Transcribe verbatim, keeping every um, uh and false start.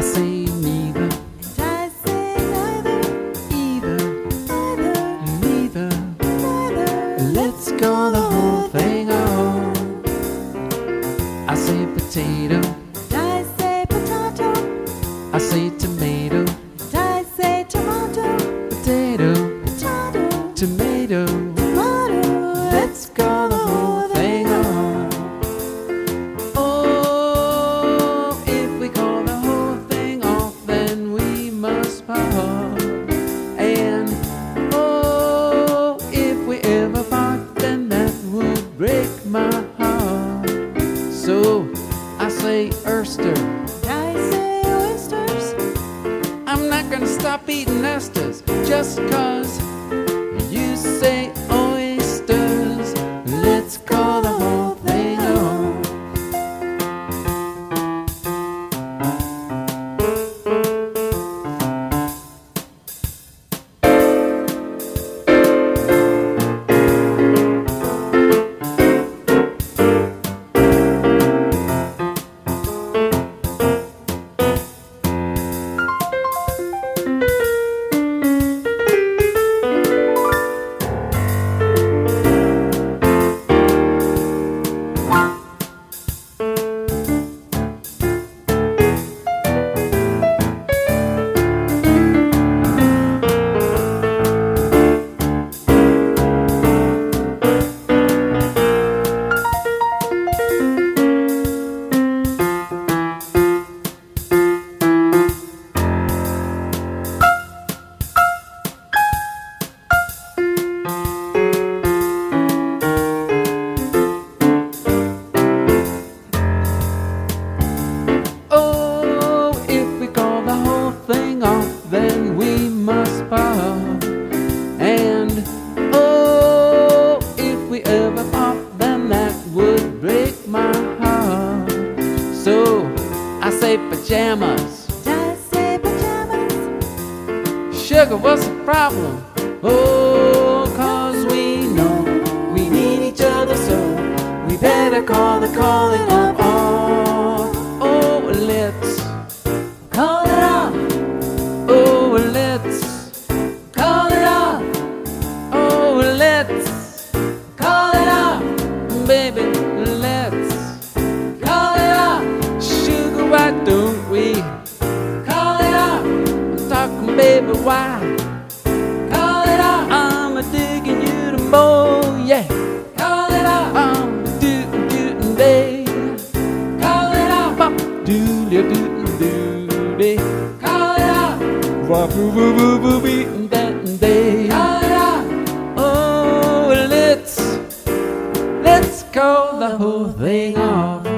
say neither, and I say neither, either, neither, neither. neither. Let's go the whole thing on. I say potato, And I say potato, I say tomato, and I say tomato, potato, potato, tomato. tomato. Let's go the whole thing on. Oh, if we call the whole thing off, then we must part. And oh, if we ever part, then that would break my heart. So I say oyster. And I say oysters, I'm not gonna stop eating oysters just cause you say oysters. Let's call the whole thing on. Oh, if we call the whole thing off, then we must part. And oh, if we ever part, then that would break my heart. So I say pajamas. and I say pajamas. Sugar, what's the problem? Oh, cause we know we need each other, so we better call the calling off. Oh, let's Call it off, Oh, let's call it off, Oh, let's call it off, baby, let's call it off, sugar, why don't we call it off, I'm talking, baby, why call it off, I'm a digging you the more, yeah. call it off, I'm a dootin' dootin' day, call it off, bop doodly dootin' doody, call it off, wop boo boo boo boo beatin' that day. call it off. Oh, let's let's call the whole thing off.